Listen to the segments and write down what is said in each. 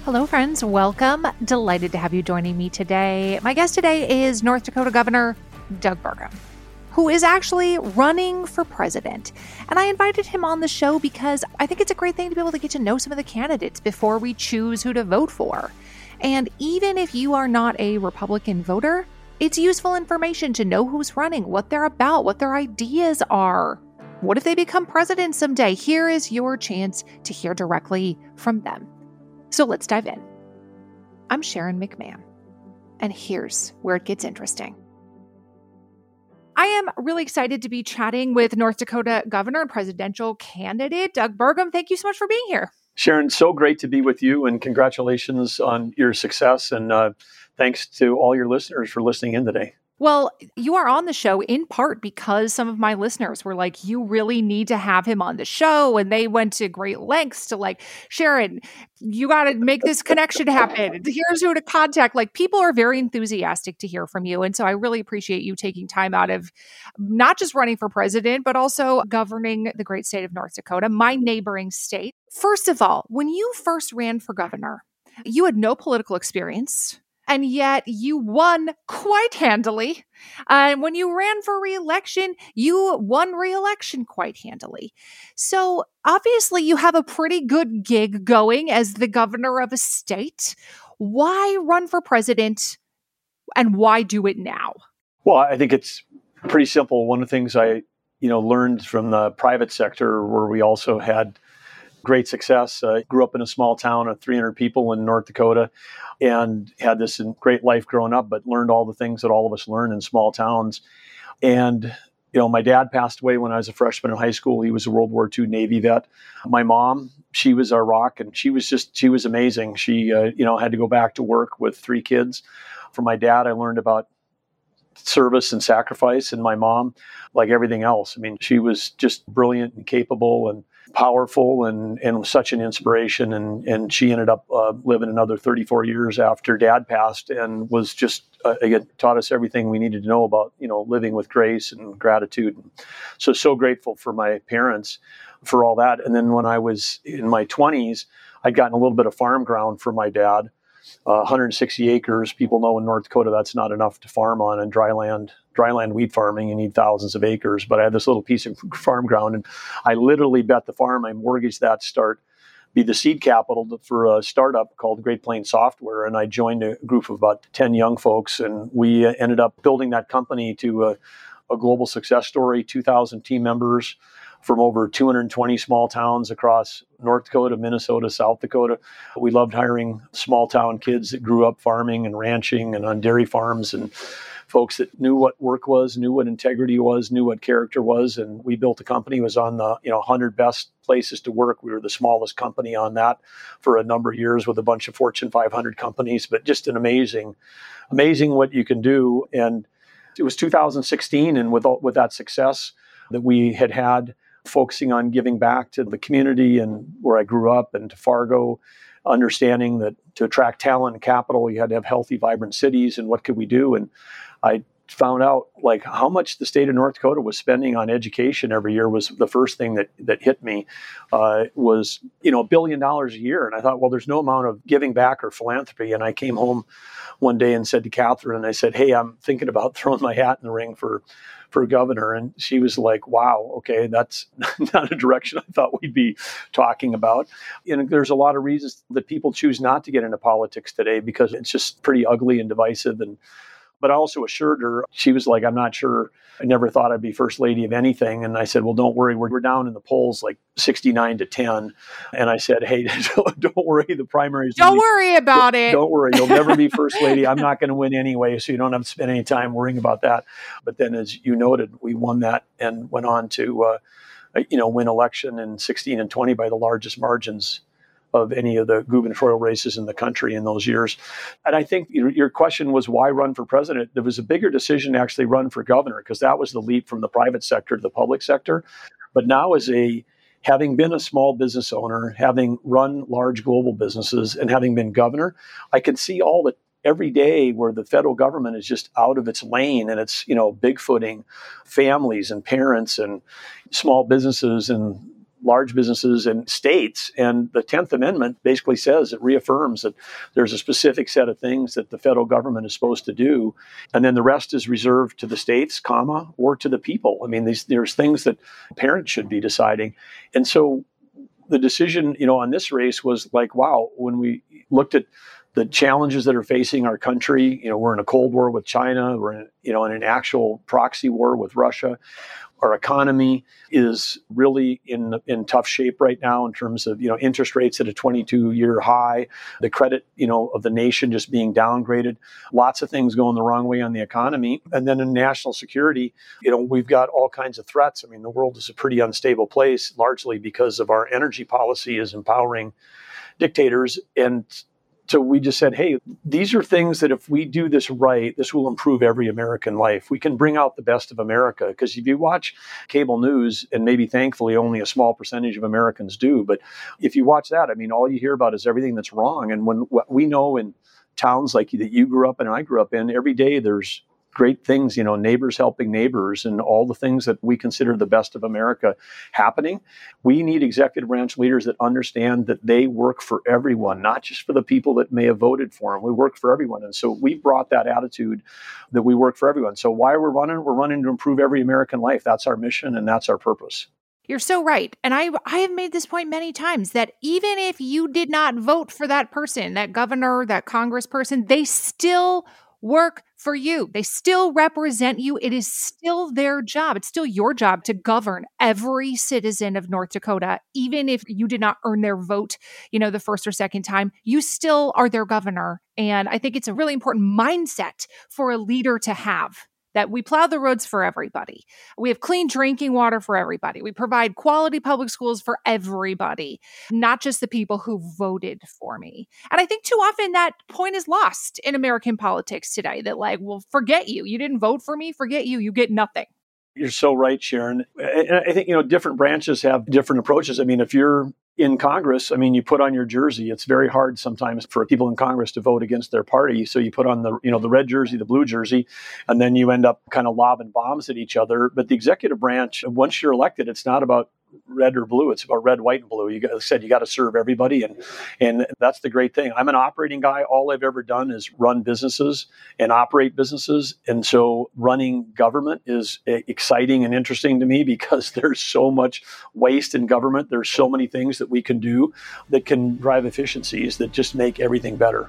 Hello, friends. Welcome. Delighted to have you joining me today. My guest today is North Dakota Governor Doug Burgum, who is actually running for president. And I invited him on the show because I think it's a great thing to be able to get to know some of the candidates before we choose who to vote for. And even if you are not a Republican voter, it's useful information to know who's running, what they're about, what their ideas are. What if they become president someday? Here is your chance to hear directly from them. So let's dive in. I'm Sharon McMahon, and here's where it gets interesting. I am really excited to be chatting with North Dakota Governor and presidential candidate Doug Burgum. Thank you so much for being here. Sharon, so great to be with you, and congratulations on your success. And thanks to all your listeners for listening in today. Well, you are on the show in part because some of my listeners were like, you really need to have him on the show. And they went to great lengths to like, Sharon, you got to make this connection happen. Here's who to contact. Like, people are very enthusiastic to hear from you. And so I really appreciate you taking time out of not just running for president, but also governing the great state of North Dakota, my neighboring state. First of all, when you first ran for governor, you had no political experience. And yet you won quite handily. And when you ran for re-election, you won re-election quite handily. So obviously you have a pretty good gig going as the governor of a state. Why run for president and why do it now? Well, I think it's pretty simple. One of the things I learned from the private sector, where we also had great success. Grew up in a small town of 300 people in North Dakota and had this great life growing up, but learned all the things that all of us learn in small towns. And, my dad passed away when I was a freshman in high school. He was a World War II Navy vet. My mom, she was our rock, and she was amazing. She, had to go back to work with 3 kids. From my dad, I learned about service and sacrifice, and my mom, like everything else. I mean, she was just brilliant and capable and powerful and was such an inspiration. And she ended up living another 34 years after Dad passed, and was just, again, taught us everything we needed to know about, living with grace and gratitude. So grateful for my parents for all that. And then when I was in my 20s, I'd gotten a little bit of farm ground from my dad. 160 acres. People know in North Dakota that's not enough to farm on. And dryland wheat farming, you need thousands of acres. But I had this little piece of farm ground, and I literally bet the farm. I mortgaged that to be the seed capital for a startup called Great Plains Software. And I joined a group of about 10 young folks, and we ended up building that company to a global success story, 2,000 team members from over 220 small towns across North Dakota, Minnesota, South Dakota. We loved hiring small town kids that grew up farming and ranching and on dairy farms, and folks that knew what work was, knew what integrity was, knew what character was. And we built a company. It was on the 100 best places to work. We were the smallest company on that for a number of years with a bunch of Fortune 500 companies, but just an amazing what you can do. And it was 2016, and with that success that we had, focusing on giving back to the community and where I grew up and to Fargo, understanding that to attract talent and capital, you had to have healthy, vibrant cities, and what could we do? And I found out like how much the state of North Dakota was spending on education every year was the first thing that hit me. Was $1 billion a year. And I thought, well, there's no amount of giving back or philanthropy. And I came home one day and said to Catherine, and I said, hey, I'm thinking about throwing my hat in the ring for governor. And she was like, wow, okay, that's not a direction I thought we'd be talking about. And there's a lot of reasons that people choose not to get into politics today because it's just pretty ugly and divisive. But I also assured her, she was like, I'm not sure. I never thought I'd be first lady of anything. And I said, well, don't worry. We're down in the polls like 69-10. And I said, hey, don't worry. The primaries. Don't worry about it. Don't worry. You'll never be first lady. I'm not going to win anyway. So you don't have to spend any time worrying about that. But then, as you noted, we won that and went on to, win election in 16 and 20 by the largest margins of any of the gubernatorial races in the country in those years. And I think your question was, why run for president? There was a bigger decision to actually run for governor, because that was the leap from the private sector to the public sector. But now having been a small business owner, having run large global businesses, and having been governor, I can see every day where the federal government is just out of its lane, and it's, bigfooting families and parents and small businesses and large businesses and states. And the 10th Amendment basically says, it reaffirms that there's a specific set of things that the federal government is supposed to do. And then the rest is reserved to the states, or to the people. I mean, there's things that parents should be deciding. And so the decision, on this race was like, wow, when we looked at the challenges that are facing our country, we're in a Cold War with China, we're in an actual proxy war with Russia. Our economy is really in tough shape right now in terms of, interest rates at a 22-year high, the credit, of the nation just being downgraded, lots of things going the wrong way on the economy. And then in national security, we've got all kinds of threats. I mean, the world is a pretty unstable place, largely because of our energy policy is empowering dictators. And so we just said, hey, these are things that if we do this right, this will improve every American life. We can bring out the best of America. Because if you watch cable news, and maybe thankfully only a small percentage of Americans do, but if you watch that, I mean, all you hear about is everything that's wrong. And when what we know in towns like that you grew up in and I grew up in, every day there's great things, neighbors helping neighbors and all the things that we consider the best of America happening. We need executive branch leaders that understand that they work for everyone, not just for the people that may have voted for them. We work for everyone. And so we brought that attitude that we work for everyone. So why we're running to improve every American life. That's our mission and that's our purpose. You're so right. And I have made this point many times that even if you did not vote for that person, that governor, that congressperson, they still work for you. They still represent you. It is still their job. It's still your job to govern every citizen of North Dakota, even if you did not earn their vote, the first or second time. You still are their governor. And I think it's a really important mindset for a leader to have, that we plow the roads for everybody. We have clean drinking water for everybody. We provide quality public schools for everybody, not just the people who voted for me. And I think too often that point is lost in American politics today, that well, forget you. You didn't vote for me. Forget you. You get nothing. You're so right, Sharon. And I think, different branches have different approaches. I mean, if you're in Congress, you put on your jersey. It's very hard sometimes for people in Congress to vote against their party. So you put on the red jersey, the blue jersey, and then you end up kind of lobbing bombs at each other. But the executive branch, once you're elected, it's not about red or blue. It's about red, white, and blue. You got to serve everybody. And that's the great thing. I'm an operating guy. All I've ever done is run businesses and operate businesses. And so running government is exciting and interesting to me because there's so much waste in government. There's so many things that we can do that can drive efficiencies that just make everything better.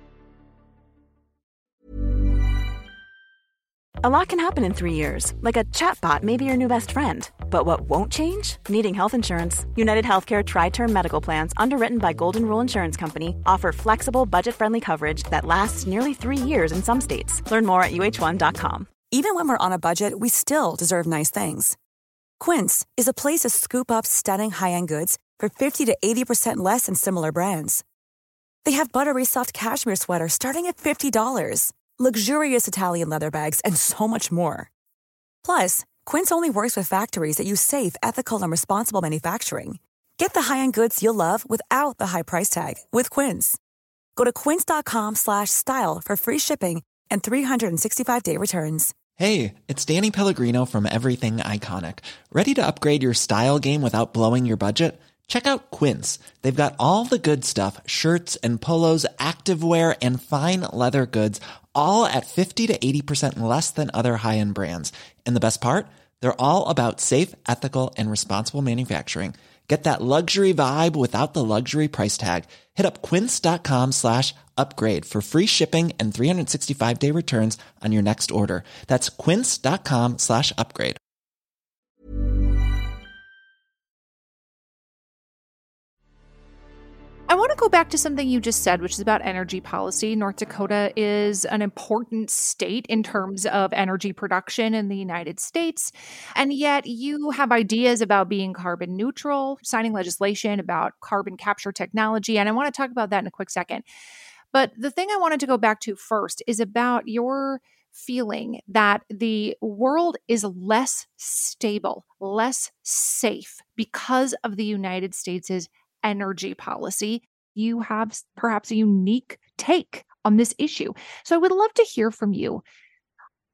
A lot can happen in 3 years, like a chatbot may be your new best friend. But what won't change? Needing health insurance. United Healthcare Tri-Term Medical Plans, underwritten by Golden Rule Insurance Company, offer flexible, budget-friendly coverage that lasts nearly 3 years in some states. Learn more at uh1.com. Even when we're on a budget, we still deserve nice things. Quince is a place to scoop up stunning high-end goods for 50 to 80% less than similar brands. They have buttery soft cashmere sweaters starting at $50, luxurious Italian leather bags, and so much more. Plus, Quince only works with factories that use safe, ethical, and responsible manufacturing. Get the high-end goods you'll love without the high price tag with Quince. Go to quince.com/style for free shipping and 365-day returns. Hey, it's Danny Pellegrino from Everything Iconic. Ready to upgrade your style game without blowing your budget? Check out Quince. They've got all the good stuff, shirts and polos, activewear, and fine leather goods, all at 50 to 80% less than other high-end brands. And the best part? They're all about safe, ethical, and responsible manufacturing. Get that luxury vibe without the luxury price tag. Hit up quince.com/upgrade for free shipping and 365-day returns on your next order. That's quince.com/upgrade. I want to go back to something you just said, which is about energy policy. North Dakota is an important state in terms of energy production in the United States. And yet you have ideas about being carbon neutral, signing legislation about carbon capture technology. And I want to talk about that in a quick second. But the thing I wanted to go back to first is about your feeling that the world is less stable, less safe because of the United States' energy policy. You have perhaps a unique take on this issue. So I would love to hear from you.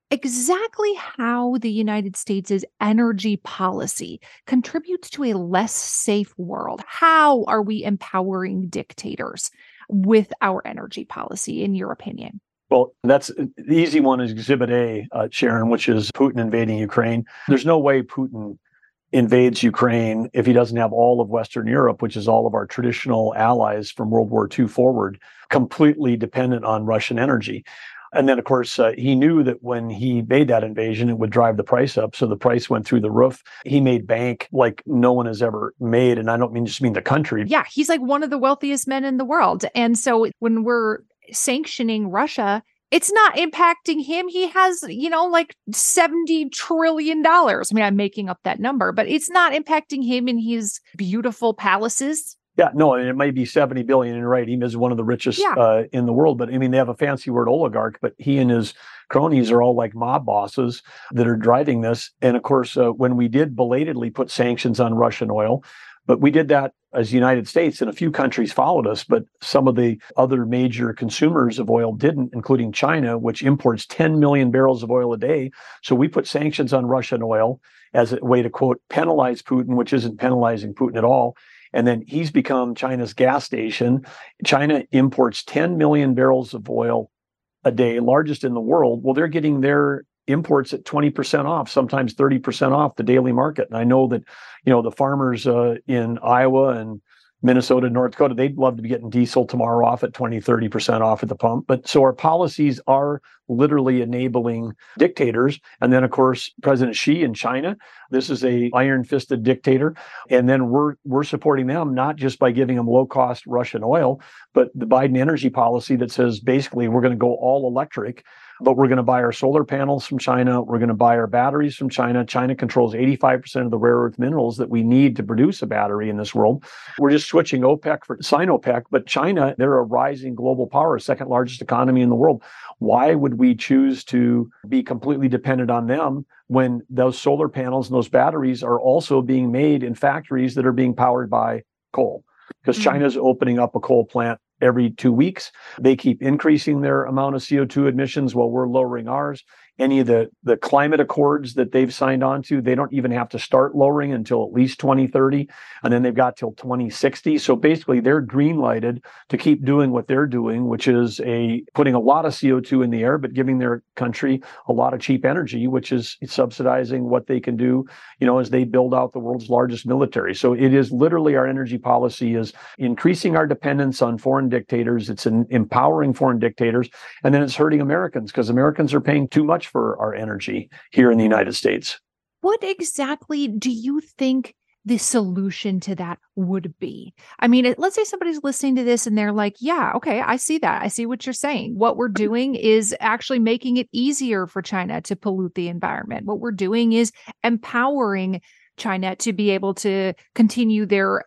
exactly how the United States' energy policy contributes to a less safe world. How are we empowering dictators with our energy policy, in your opinion? Well, that's the easy one is Exhibit A, Sharon, which is Putin invading Ukraine. There's no way Putin invades Ukraine if he doesn't have all of Western Europe, which is all of our traditional allies from World War II forward, completely dependent on Russian energy. And then, of course, he knew that when he made that invasion, it would drive the price up. So the price went through the roof. He made bank like no one has ever made. And I don't mean just mean the country. Yeah, he's like one of the wealthiest men in the world. And so when we're sanctioning Russia, it's not impacting him. He has, like $70 trillion. I mean, I'm making up that number, but it's not impacting him in his beautiful palaces. Yeah, no, and it might be 70 billion. You're right. He is one of the richest in the world. But I mean, they have a fancy word, oligarch, but he and his cronies are all like mob bosses that are driving this. And of course, when we did belatedly put sanctions on Russian oil, but we did that as the United States, and a few countries followed us, but some of the other major consumers of oil didn't, including China, which imports 10 million barrels of oil a day. So we put sanctions on Russian oil as a way to, quote, penalize Putin, which isn't penalizing Putin at all. And then he's become China's gas station. China imports 10 million barrels of oil a day, largest in the world. Well, they're getting their imports at 20% off, sometimes 30% off the daily market. And I know that, the farmers in Iowa and Minnesota, North Dakota, they'd love to be getting diesel tomorrow off at 20, 30% off at the pump. But so our policies are literally enabling dictators. And then, of course, President Xi in China, this is a iron-fisted dictator. And then we're supporting them, not just by giving them low-cost Russian oil, but the Biden energy policy that says basically we're going to go all electric, but we're going to buy our solar panels from China. We're going to buy our batteries from China. China controls 85% of the rare earth minerals that we need to produce a battery in this world. We're just switching OPEC for Sinopec, but China, they're a rising global power, second largest economy in the world. Why would we choose to be completely dependent on them when those solar panels and those batteries are also being made in factories that are being powered by coal? Because China's opening up a coal plant every 2 weeks. They keep increasing their amount of CO2 emissions while we're lowering ours. Any of the climate accords that they've signed on to, they don't even have to start lowering until at least 2030. And then they've got till 2060. So basically they're green lighted to keep doing what they're doing, which is putting a lot of CO2 in the air, but giving their country a lot of cheap energy, which is subsidizing what they can do, as they build out the world's largest military. So it is literally our energy policy is increasing our dependence on foreign dictators. It's empowering foreign dictators. And then it's hurting Americans because Americans are paying too much for our energy here in the United States. What exactly do you think the solution to that would be? I mean, let's say somebody's listening to this and they're like, yeah, okay, I see that. I see what you're saying. What we're doing is actually making it easier for China to pollute the environment. What we're doing is empowering China to be able to continue their,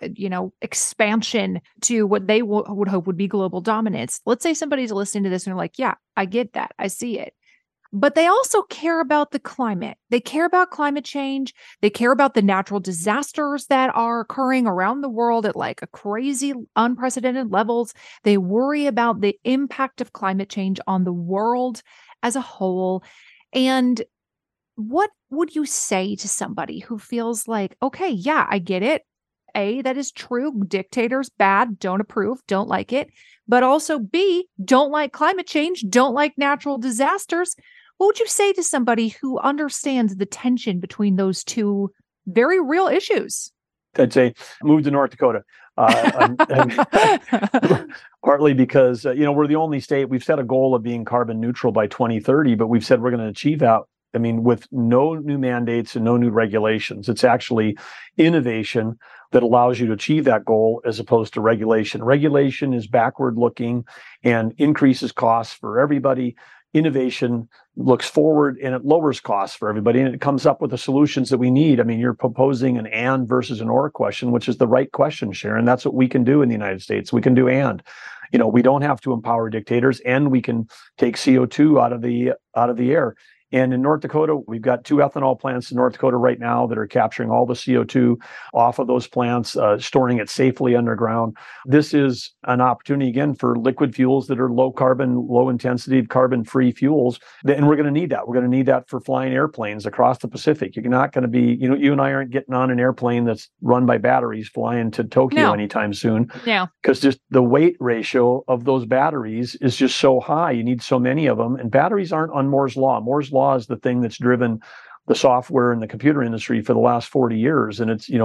expansion to what they would hope would be global dominance. Let's say somebody's listening to this and they're like, yeah, I get that. I see it. But they also care about the climate. They care about climate change. They care about the natural disasters that are occurring around the world at like a crazy, unprecedented levels. They worry about the impact of climate change on the world as a whole. And what would you say to somebody who feels like, okay, yeah, I get it. A, that is true. Dictators, bad, don't approve, don't like it. But also B, don't like climate change, don't like natural disasters. What would you say to somebody who understands the tension between those two very real issues? I'd say move to North Dakota. Partly because, we're the only state, we've set a goal of being carbon neutral by 2030, but we've said we're going to achieve that. I mean, with no new mandates and no new regulations. It's actually innovation that allows you to achieve that goal as opposed to regulation. Regulation is backward looking and increases costs for everybody. Innovation looks forward and it lowers costs for everybody, and it comes up with the solutions that we need. I mean, you're proposing an and versus an or question, which is the right question, Sharon. That's what we can do in the United States. We can do and. We don't have to empower dictators, and we can take CO2 out of the air. And in North Dakota, we've got 2 ethanol plants in North Dakota right now that are capturing all the CO2 off of those plants, storing it safely underground. This is an opportunity, again, for liquid fuels that are low carbon, low intensity, carbon-free fuels. And we're going to need that. We're going to need that for flying airplanes across the Pacific. You're not going to be, you and I aren't getting on an airplane that's run by batteries flying to Tokyo anytime soon. Yeah. Because just the weight ratio of those batteries is just so high. You need so many of them. And batteries aren't on Moore's Law. Moore's Law is the thing that's driven the software and the computer industry for the last 40 years. And it's,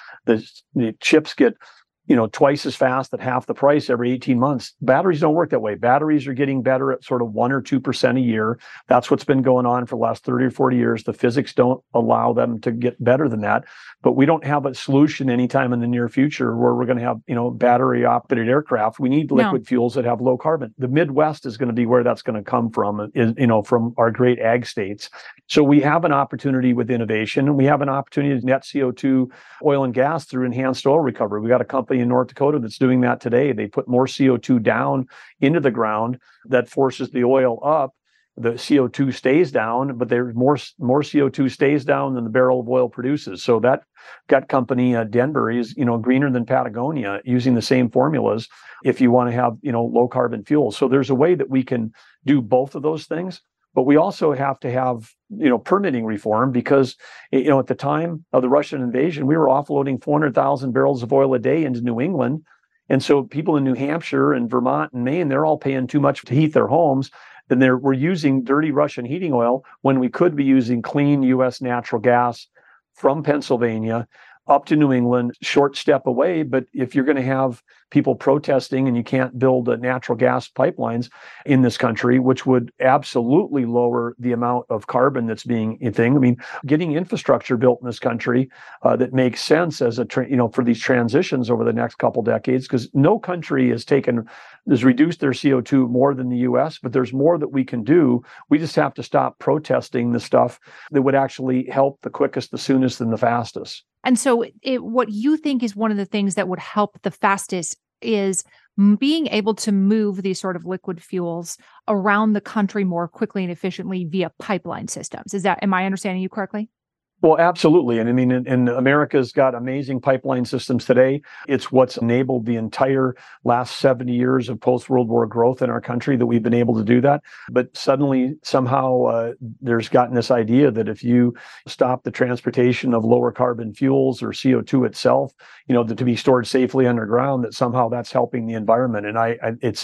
the chips get, twice as fast at half the price every 18 months. Batteries don't work that way. Batteries are getting better at sort of 1 or 2% a year. That's what's been going on for the last 30 or 40 years. The physics don't allow them to get better than that. But we don't have a solution anytime in the near future where we're going to have, battery operated aircraft. We need liquid fuels that have low carbon. The Midwest is going to be where that's going to come from, from our great ag states. So we have an opportunity with innovation, and we have an opportunity to net CO2 oil and gas through enhanced oil recovery. We got a company in North Dakota that's doing that today. They put more CO2 down into the ground that forces the oil up. The CO2 stays down, but there's more CO2 stays down than the barrel of oil produces. So that company, Denbury, is greener than Patagonia, using the same formulas if you want to have low carbon fuel. So there's a way that we can do both of those things. But we also have to have, permitting reform because, at the time of the Russian invasion, we were offloading 400,000 barrels of oil a day into New England. And so people in New Hampshire and Vermont and Maine, they're all paying too much to heat their homes. And we're using dirty Russian heating oil when we could be using clean U.S. natural gas from Pennsylvania up to New England, short step away. But if you're going to have people protesting and you can't build natural gas pipelines in this country, which would absolutely lower the amount of carbon that's being a thing. I mean, getting infrastructure built in this country that makes sense as for these transitions over the next couple decades, because no country has reduced their CO2 more than the U.S., but there's more that we can do. We just have to stop protesting the stuff that would actually help the quickest, the soonest, and the fastest. And so what you think is one of the things that would help the fastest is being able to move these sort of liquid fuels around the country more quickly and efficiently via pipeline systems. Am I understanding you correctly? Well, absolutely. And I mean, and America's got amazing pipeline systems today. It's what's enabled the entire last 70 years of post-World War growth in our country that we've been able to do that. But suddenly, somehow, there's gotten this idea that if you stop the transportation of lower carbon fuels or CO2 itself, to be stored safely underground, that somehow that's helping the environment. And it's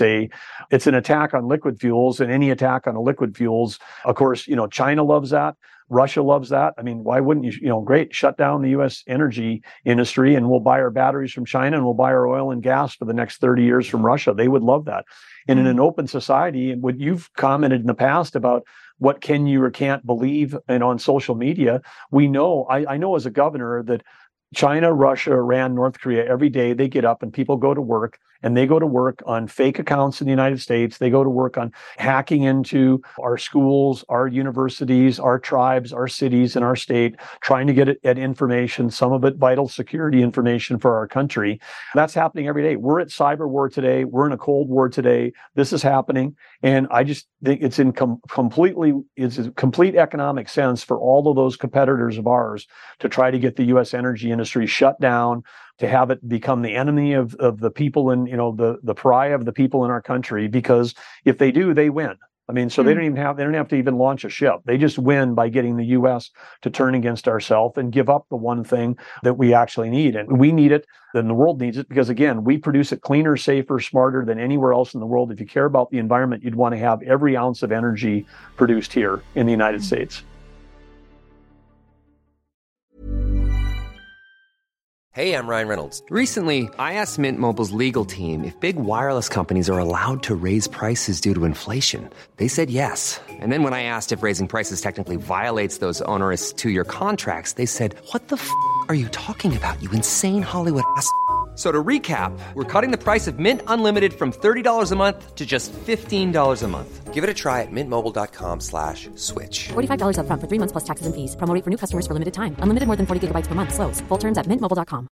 an attack on liquid fuels, and any attack on liquid fuels, of course, China loves that. Russia loves that. I mean, why wouldn't you? Great, shut down the U.S. energy industry and we'll buy our batteries from China and we'll buy our oil and gas for the next 30 years from Russia. They would love that. And in an open society, and what you've commented in the past about what can you or can't believe, and on social media, we know, I know as a governor that China, Russia, Iran, North Korea, every day they get up and people go to work, and they go to work on fake accounts in the United States. They go to work on hacking into our schools, our universities, our tribes, our cities, and our state, trying to get at information, some of it vital security information for our country. That's happening every day. We're at cyber war today. We're in a Cold War today. This is happening. And I just think it's in it's a complete economic sense for all of those competitors of ours to try to get the U.S. energy industry shut down, to have it become the enemy of the people and the pariah of the people in our country, because if they do, they win. I mean, so they don't have to even launch a ship. They just win by getting the U.S. to turn against ourselves and give up the one thing that we actually need. And we need it, then the world needs it, because again, we produce it cleaner, safer, smarter than anywhere else in the world. If you care about the environment, you'd want to have every ounce of energy produced here in the United States. Hey, I'm Ryan Reynolds. Recently, I asked Mint Mobile's legal team if big wireless companies are allowed to raise prices due to inflation. They said yes. And then when I asked if raising prices technically violates those onerous two-year contracts, they said, "What the f*** are you talking about, you insane Hollywood ass?" So to recap, we're cutting the price of Mint Unlimited from $30 a month to just $15 a month. Give it a try at mintmobile.com/switch. $45 up front for 3 months plus taxes and fees. Promo rate for new customers for limited time. Unlimited more than 40 gigabytes per month. Slows full terms at mintmobile.com.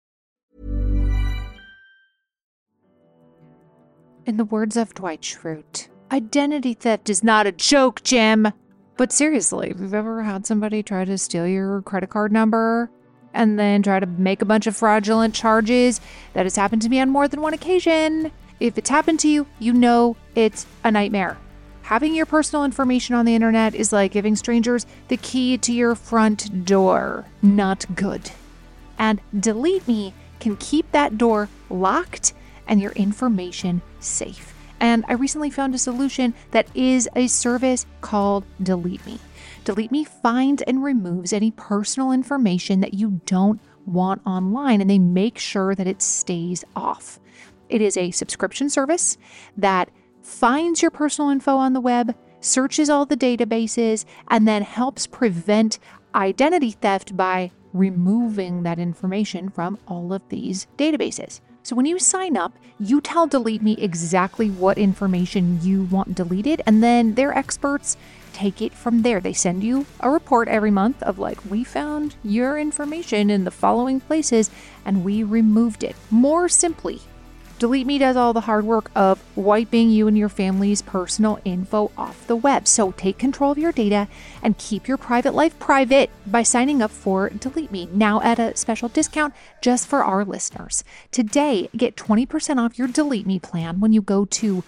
In the words of Dwight Schrute, identity theft is not a joke, Jim. But seriously, if you've ever had somebody try to steal your credit card number and then try to make a bunch of fraudulent charges, that has happened to me on more than one occasion. If it's happened to you, you know it's a nightmare. Having your personal information on the internet is like giving strangers the key to your front door. Not good. And Delete Me can keep that door locked and your information safe. And I recently found a solution that is a service called Delete Me. Delete Me finds and removes any personal information that you don't want online, and they make sure that it stays off. It is a subscription service that finds your personal info on the web, searches all the databases, and then helps prevent identity theft by removing that information from all of these databases. So when you sign up, you tell Delete Me exactly what information you want deleted, and then their experts take it from there. They send you a report every month of like, we found your information in the following places and we removed it. More simply, Delete Me does all the hard work of wiping you and your family's personal info off the web. So take control of your data and keep your private life private by signing up for Delete Me, now at a special discount just for our listeners. Today, get 20% off your Delete Me plan when you go to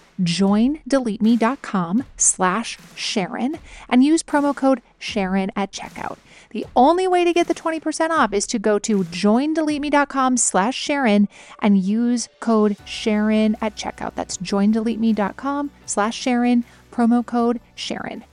joindeleteme.com/Sharon and use promo code Sharon at checkout. The only way to get the 20% off is to go to joindeleteme.com/Sharon and use code Sharon at checkout. That's joindeleteme.com/Sharon, promo code Sharon.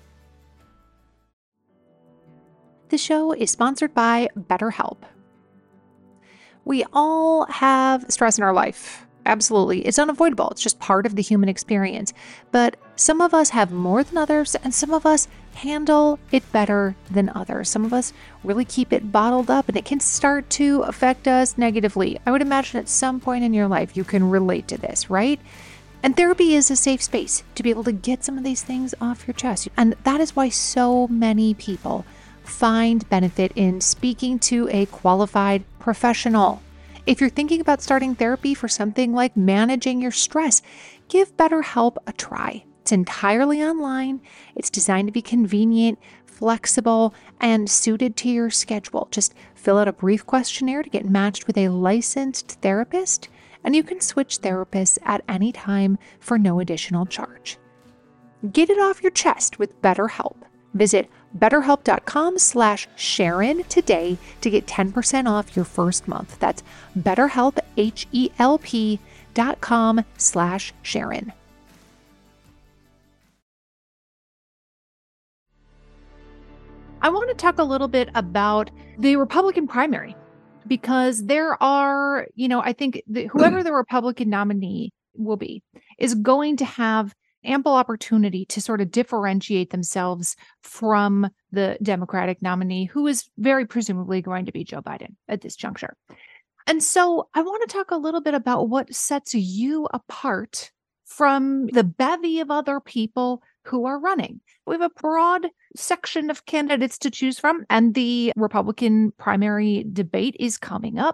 The show is sponsored by BetterHelp. We all have stress in our life. Absolutely. It's unavoidable. It's just part of the human experience. But some of us have more than others, and some of us handle it better than others. Some of us really keep it bottled up, and it can start to affect us negatively. I would imagine at some point in your life you can relate to this, right? And therapy is a safe space to be able to get some of these things off your chest. And that is why so many people find benefit in speaking to a qualified professional. If you're thinking about starting therapy for something like managing your stress, give BetterHelp a try. It's entirely online. It's designed to be convenient, flexible, and suited to your schedule. Just fill out a brief questionnaire to get matched with a licensed therapist, and you can switch therapists at any time for no additional charge. Get it off your chest with BetterHelp. Visit BetterHelp.com/Sharon today to get 10% off your first month. That's BetterHelp, HELP.com/Sharon. I want to talk a little bit about the Republican primary, because there are, I think whoever the Republican nominee will be is going to have ample opportunity to sort of differentiate themselves from the Democratic nominee, who is very presumably going to be Joe Biden at this juncture. And so I want to talk a little bit about what sets you apart from the bevy of other people who are running. We have a broad section of candidates to choose from, and the Republican primary debate is coming up.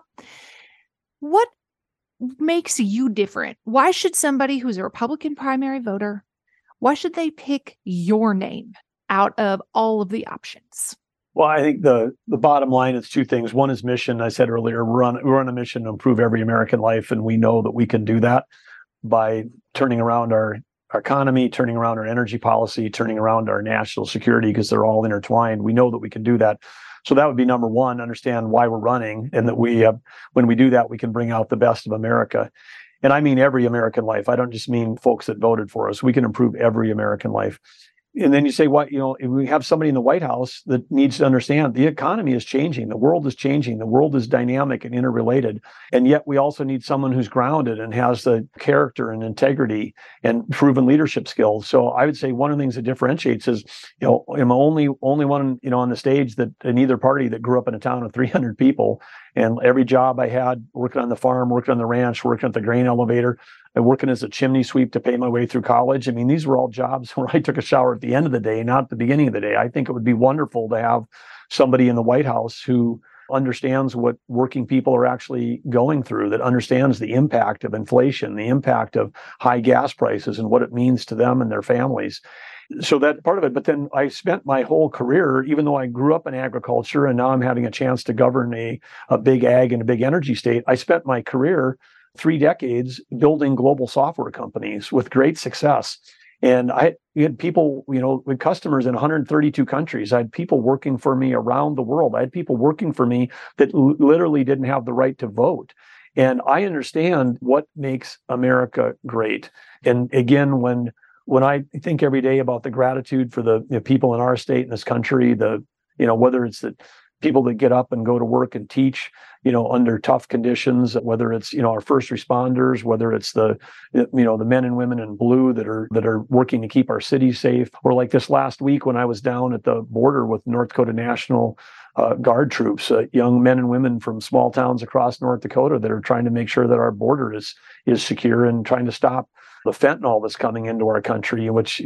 What makes you different? Why should somebody who's a Republican primary voter, why should they pick your name out of all of the options? Well, I think the bottom line is two things. One is mission. I said earlier, we're on a mission to improve every American life, and we know that we can do that by turning around our economy, turning around our energy policy, turning around our national security, because they're all intertwined. We know that we can do that. So that would be number one, understand why we're running, and that when we do that, we can bring out the best of America. And I mean every American life. I don't just mean folks that voted for us. We can improve every American life. And then you say, if we have somebody in the White House that needs to understand the economy is changing. The world is changing. The world is dynamic and interrelated. And yet we also need someone who's grounded and has the character and integrity and proven leadership skills. So I would say one of the things that differentiates is, I'm only one, on the stage that in either party that grew up in a town of 300 people. And every job I had, working on the farm, working on the ranch, working at the grain elevator, and working as a chimney sweep to pay my way through college. I mean, these were all jobs where I took a shower at the end of the day, not at the beginning of the day. I think it would be wonderful to have somebody in the White House who understands what working people are actually going through, that understands the impact of inflation, the impact of high gas prices, and what it means to them and their families. So that part of it. But then I spent my whole career, even though I grew up in agriculture and now I'm having a chance to govern a big ag and a big energy state, I spent my career 3 decades building global software companies with great success. And we had people, with customers in 132 countries. I had people working for me around the world. I had people working for me that literally didn't have the right to vote. And I understand what makes America great. And again, when I think every day about the gratitude for the people in our state and this country, whether it's the people that get up and go to work and teach, under tough conditions, whether it's, our first responders, whether it's the men and women in blue that are working to keep our cities safe, or like this last week when I was down at the border with North Dakota National Guard troops, young men and women from small towns across North Dakota that are trying to make sure that our border is secure and trying to stop the fentanyl that's coming into our country, which,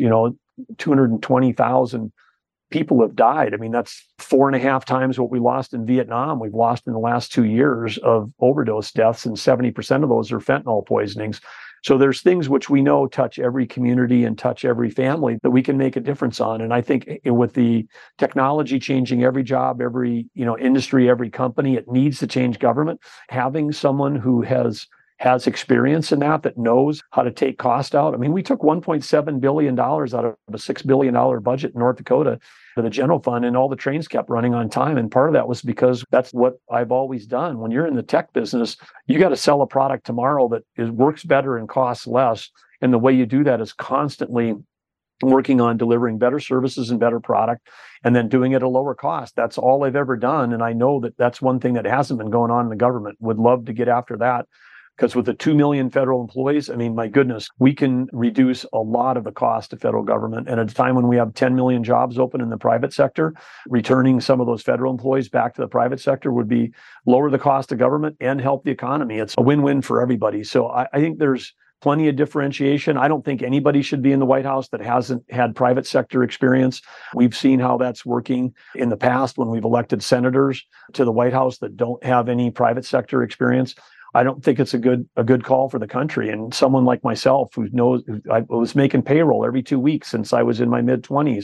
220,000 people have died. I mean, that's 4.5 times what we lost in Vietnam. We've lost in the last 2 years of overdose deaths, and 70% of those are fentanyl poisonings. So there's things which we know touch every community and touch every family that we can make a difference on. And I think with the technology changing every job, every industry, every company, it needs to change government. Having someone who has experience in that knows how to take cost out. I mean, we took $1.7 billion out of a $6 billion budget in North Dakota to the general fund, and all the trains kept running on time. And part of that was because that's what I've always done. When you're in the tech business, you got to sell a product tomorrow that works better and costs less. And the way you do that is constantly working on delivering better services and better product, and then doing it at a lower cost. That's all I've ever done. And I know that that's one thing that hasn't been going on in the government. Would love to get after that. Because with the 2 million federal employees, I mean, my goodness, we can reduce a lot of the cost of federal government. And at a time when we have 10 million jobs open in the private sector, returning some of those federal employees back to the private sector would be lower the cost of government and help the economy. It's a win-win for everybody. So I think there's plenty of differentiation. I don't think anybody should be in the White House that hasn't had private sector experience. We've seen how that's working in the past when we've elected senators to the White House that don't have any private sector experience. I don't think it's a good call for the country. And someone like myself I was making payroll every 2 weeks since I was in my mid-20s.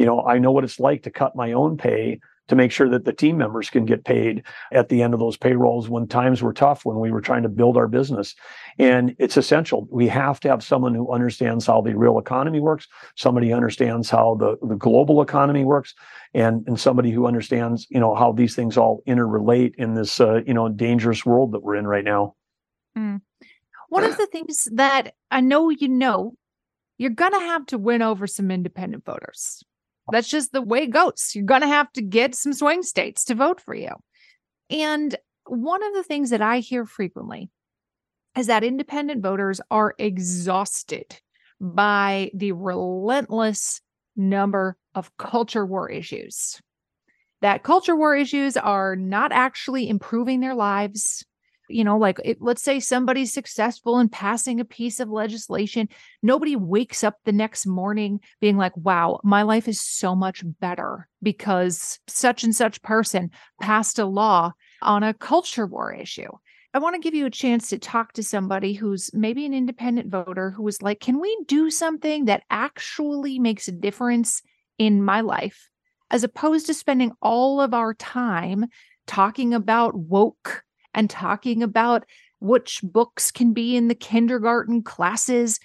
I know what it's like to cut my own pay to make sure that the team members can get paid at the end of those payrolls when times were tough, when we were trying to build our business. And it's essential. We have to have someone who understands how the real economy works, somebody who understands how the global economy works, and somebody who understands, how these things all interrelate in this, dangerous world that we're in right now. Mm. One of the things that I know, you're going to have to win over some independent voters. That's just the way it goes. You're going to have to get some swing states to vote for you. And one of the things that I hear frequently is that independent voters are exhausted by the relentless number of culture war issues. That culture war issues are not actually improving their lives. Let's say somebody's successful in passing a piece of legislation. Nobody wakes up the next morning being like, wow, my life is so much better because such and such person passed a law on a culture war issue. I want to give you a chance to talk to somebody who's maybe an independent voter who was like, can we do something that actually makes a difference in my life, as opposed to spending all of our time talking about woke and talking about which books can be in the kindergarten classes.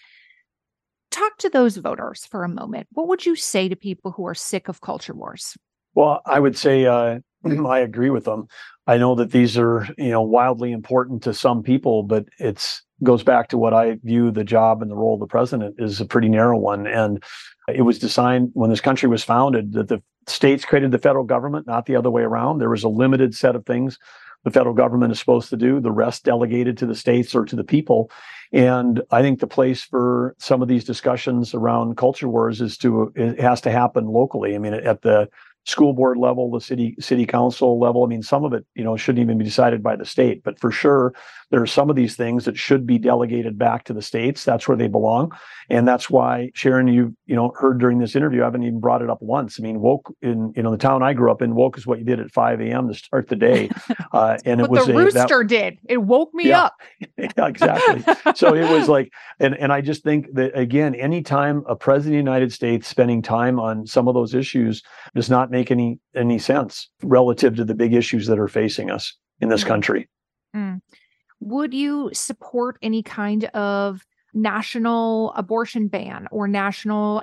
Talk to those voters for a moment. What would you say to people who are sick of culture wars? Well, I would say I agree with them. I know that these are, wildly important to some people, but goes back to what I view the job and the role of the president is a pretty narrow one. And it was designed when this country was founded that the states created the federal government, not the other way around. There was a limited set of things the federal government is supposed to do, the rest delegated to the states or to the people. And I think the place for some of these discussions around culture wars it has to happen locally. I mean, at the school board level, the city council level. I mean, some of it, shouldn't even be decided by the state, but for sure, there are some of these things that should be delegated back to the states. That's where they belong. And that's why, Sharon, you heard during this interview, I haven't even brought it up once. I mean, woke in, the town I grew up in, woke is what you did at 5 a.m. to start the day. And it was the rooster did. It woke me up. Yeah, exactly. So it was like, and I just think that, again, anytime a president of the United States spending time on some of those issues does not make any sense relative to the big issues that are facing us in this country. Mm. Would you support any kind of national abortion ban or national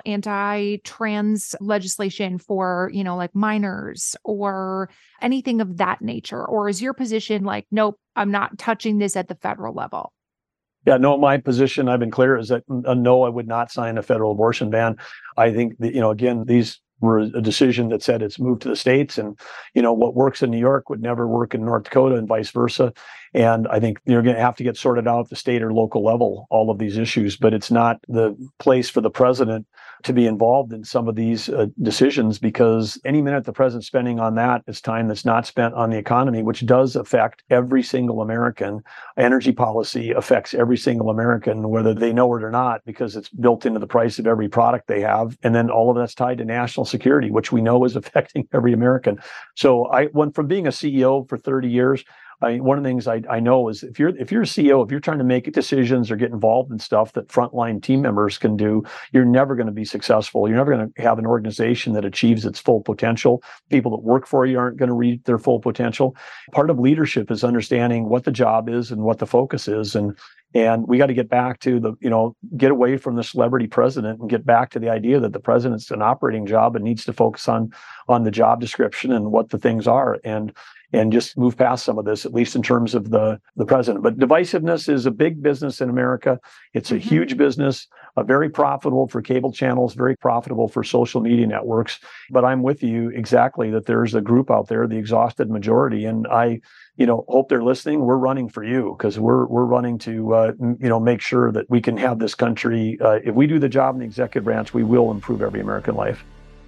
anti-trans legislation for, like minors or anything of that nature? Or is your position like, nope, I'm not touching this at the federal level? Yeah, no, my position, I've been clear, is that no, I would not sign a federal abortion ban. I think that, again, these were a decision that said it's moved to the states, and what works in New York would never work in North Dakota and vice versa. And I think you're going to have to get sorted out at the state or local level, all of these issues, but it's not the place for the president to be involved in some of these decisions, because any minute the president's spending on that is time that's not spent on the economy, which does affect every single American. Energy policy affects every single American, whether they know it or not, because it's built into the price of every product they have. And then all of that's tied to national security, which we know is affecting every American. So I went from being a CEO for 30 years. One of the things I know is if you're a CEO, if you're trying to make decisions or get involved in stuff that frontline team members can do, you're never going to be successful. You're never going to have an organization that achieves its full potential. People that work for you aren't going to reach their full potential. Part of leadership is understanding what the job is and what the focus is. And we got to get back to get away from the celebrity president and get back to the idea that the president's an operating job and needs to focus on the job description and what the things are, and just move past some of this, at least in terms of the president. But divisiveness is a big business in America. It's a huge business, very profitable for cable channels, very profitable for social media networks. But I'm with you exactly that there's a group out there, the exhausted majority, and I hope they're listening. We're running for you, because we're running to make sure that we can have this country. If we do the job in the executive branch, we will improve every American life.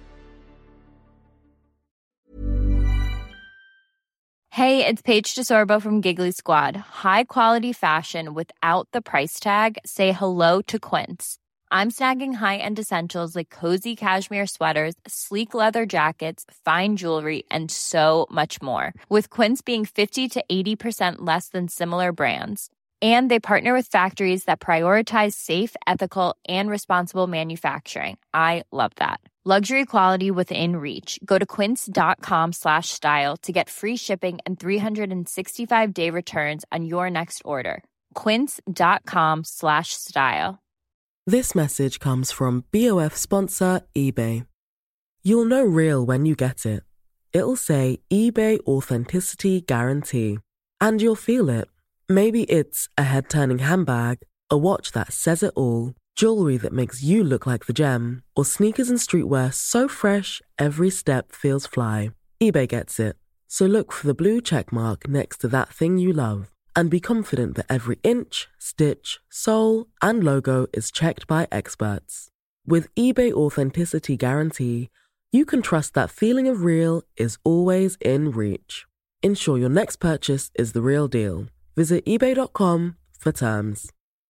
Hey, it's Paige DeSorbo from Giggly Squad. High quality fashion without the price tag. Say hello to Quince. I'm snagging high-end essentials like cozy cashmere sweaters, sleek leather jackets, fine jewelry, and so much more. With Quince being 50 to 80% less than similar brands. And they partner with factories that prioritize safe, ethical, and responsible manufacturing. I love that. Luxury quality within reach. Go to quince.com/style to get free shipping and 365-day returns on your next order. Quince.com/style. This message comes from BOF sponsor eBay. You'll know real when you get it. It'll say eBay Authenticity Guarantee. And you'll feel it. Maybe it's a head-turning handbag, a watch that says it all, jewelry that makes you look like the gem, or sneakers and streetwear so fresh every step feels fly. eBay gets it. So look for the blue check mark next to that thing you love, and be confident that every inch, stitch, sole, and logo is checked by experts. With eBay Authenticity Guarantee, you can trust that feeling of real is always in reach. Ensure your next purchase is the real deal. Visit eBay.com for terms.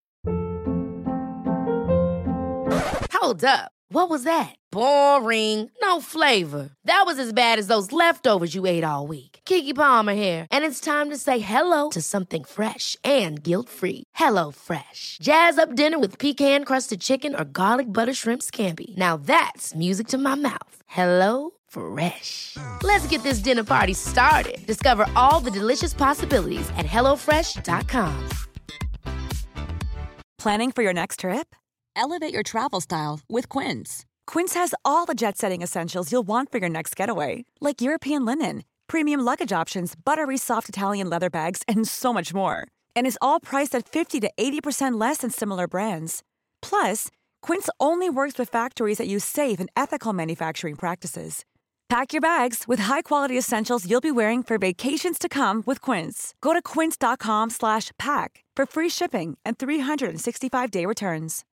Hold up. What was that? Boring. No flavor. That was as bad as those leftovers you ate all week. Keke Palmer here. And it's time to say hello to something fresh and guilt-free. Hello Fresh. Jazz up dinner with pecan-crusted chicken or garlic butter shrimp scampi. Now that's music to my mouth. Hello Fresh. Let's get this dinner party started. Discover all the delicious possibilities at HelloFresh.com. Planning for your next trip? Elevate your travel style with Quince. Quince has all the jet-setting essentials you'll want for your next getaway, like European linen, premium luggage options, buttery soft Italian leather bags, and so much more. And is all priced at 50 to 80% less than similar brands. Plus, Quince only works with factories that use safe and ethical manufacturing practices. Pack your bags with high-quality essentials you'll be wearing for vacations to come with Quince. Go to quince.com/pack for free shipping and 365-day returns.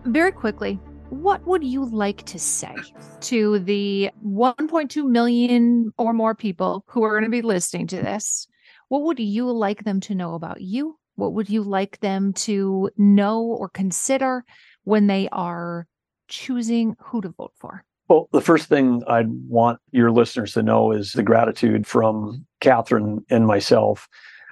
Very quickly, what would you like to say to the 1.2 million or more people who are going to be listening to this? What would you like them to know about you? What would you like them to know or consider when they are choosing who to vote for? Well, the first thing I'd want your listeners to know is the gratitude from Catherine and myself.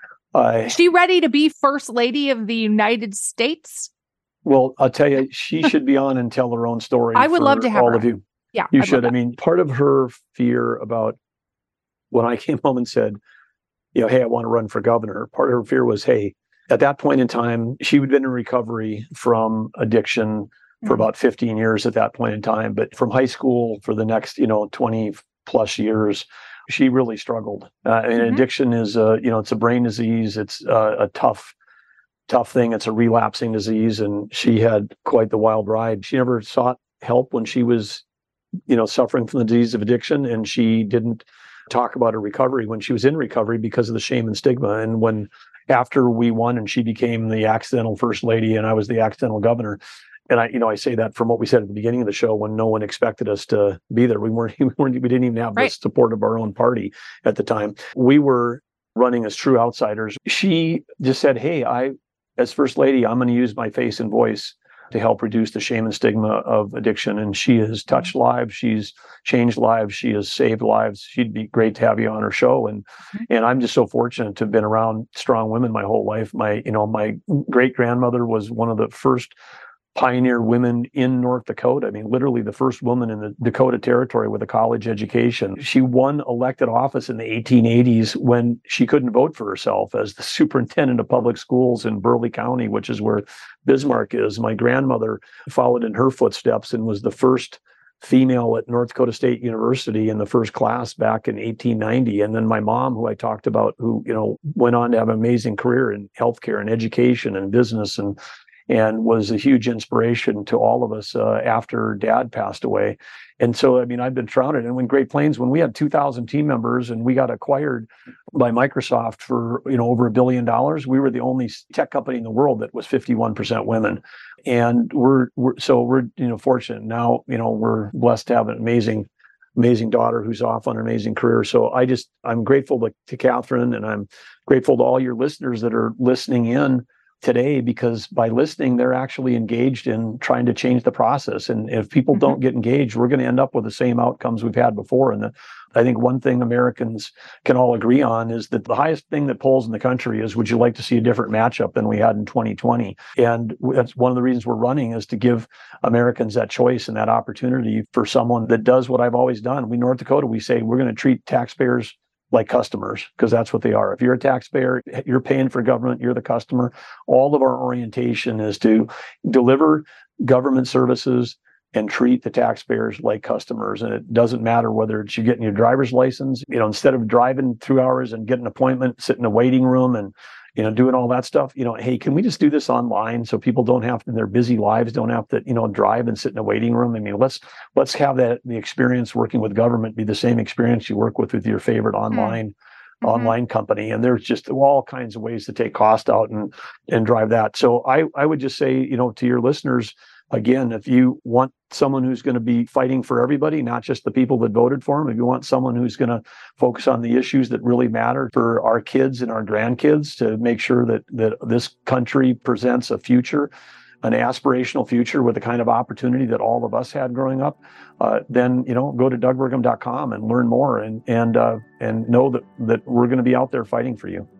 Is she ready to be First Lady of the United States? Well, I'll tell you, she should be on and tell her own story. I would love to have all her of you. Yeah, you should. I mean, part of her fear about when I came home and said, hey, I want to run for governor. Part of her fear was, hey, at that point in time, she had been in recovery from addiction for about 15 years at that point in time. But from high school for the next, 20 plus years, she really struggled. And addiction is, it's a brain disease. It's a tough thing. It's a relapsing disease. And she had quite the wild ride. She never sought help when she was, suffering from the disease of addiction. And she didn't talk about her recovery when she was in recovery because of the shame and stigma. And after we won and she became the accidental first lady and I was the accidental governor, and I say that from what we said at the beginning of the show when no one expected us to be there. We didn't even have the support of our own party at the time. We were running as true outsiders. She just said, hey, as first lady, I'm going to use my face and voice to help reduce the shame and stigma of addiction. And she has touched lives. She's changed lives. She has saved lives. She'd be great to have you on her show. And I'm just so fortunate to have been around strong women my whole life. My great grandmother was one of the first pioneer women in North Dakota. I mean, literally the first woman in the Dakota Territory with a college education. She won elected office in the 1880s when she couldn't vote for herself as the superintendent of public schools in Burleigh County, which is where Bismarck is. My grandmother followed in her footsteps and was the first female at North Dakota State University in the first class back in 1890. And then my mom, who I talked about, who, went on to have an amazing career in healthcare and education and business and was a huge inspiration to all of us after Dad passed away. And so, I mean, I've been surrounded. And when Great Plains, when we had 2,000 team members and we got acquired by Microsoft for, over $1 billion, we were the only tech company in the world that was 51% women. And we're fortunate. Now, we're blessed to have an amazing daughter who's off on an amazing career. So I'm grateful to Catherine, and I'm grateful to all your listeners that are listening in today, because by listening, they're actually engaged in trying to change the process. And if people don't get engaged, we're going to end up with the same outcomes we've had before. And I think one thing Americans can all agree on is that the highest thing that polls in the country is, would you like to see a different matchup than we had in 2020? And that's one of the reasons we're running, is to give Americans that choice and that opportunity for someone that does what I've always done. We, North Dakota, we say we're going to treat taxpayers like customers, because that's what they are. If you're a taxpayer, you're paying for government, you're the customer. All of our orientation is to deliver government services and treat the taxpayers like customers. And it doesn't matter whether it's you getting your driver's license, instead of driving 2 hours and get an appointment, sit in a waiting room and doing all that stuff, hey, can we just do this online so people don't have to, in their busy lives, don't have to, drive and sit in a waiting room? I mean, let's have the experience working with government be the same experience you work with your favorite online company. And there's just all kinds of ways to take cost out and drive that. So I would just say, to your listeners, again, if you want someone who's going to be fighting for everybody, not just the people that voted for him, if you want someone who's going to focus on the issues that really matter for our kids and our grandkids, to make sure that this country presents a future, an aspirational future with the kind of opportunity that all of us had growing up, then, go to DougBurgum.com and learn more and know that we're going to be out there fighting for you.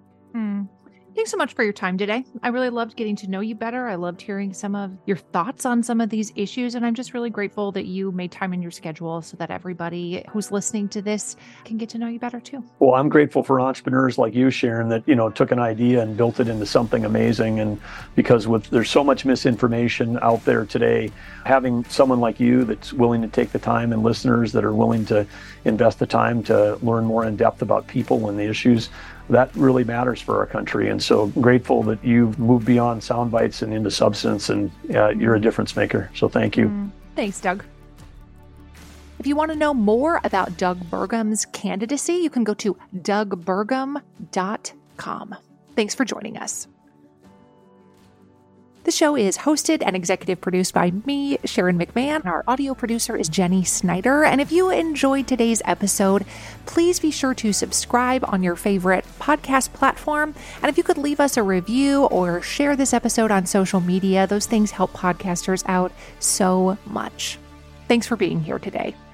Thanks so much for your time today. I really loved getting to know you better. I loved hearing some of your thoughts on some of these issues. And I'm just really grateful that you made time in your schedule so that everybody who's listening to this can get to know you better too. Well, I'm grateful for entrepreneurs like you, Sharon, that, took an idea and built it into something amazing. And because there's so much misinformation out there today, having someone like you that's willing to take the time, and listeners that are willing to invest the time to learn more in depth about people and the issues, that really matters for our country. And so grateful that you've moved beyond sound bites and into substance, and you're a difference maker. So thank you. Thanks, Doug. If you want to know more about Doug Burgum's candidacy, you can go to DougBurgum.com. Thanks for joining us. The show is hosted and executive produced by me, Sharon McMahon. Our audio producer is Jenny Snyder. And if you enjoyed today's episode, please be sure to subscribe on your favorite podcast platform. And if you could leave us a review or share this episode on social media, those things help podcasters out so much. Thanks for being here today.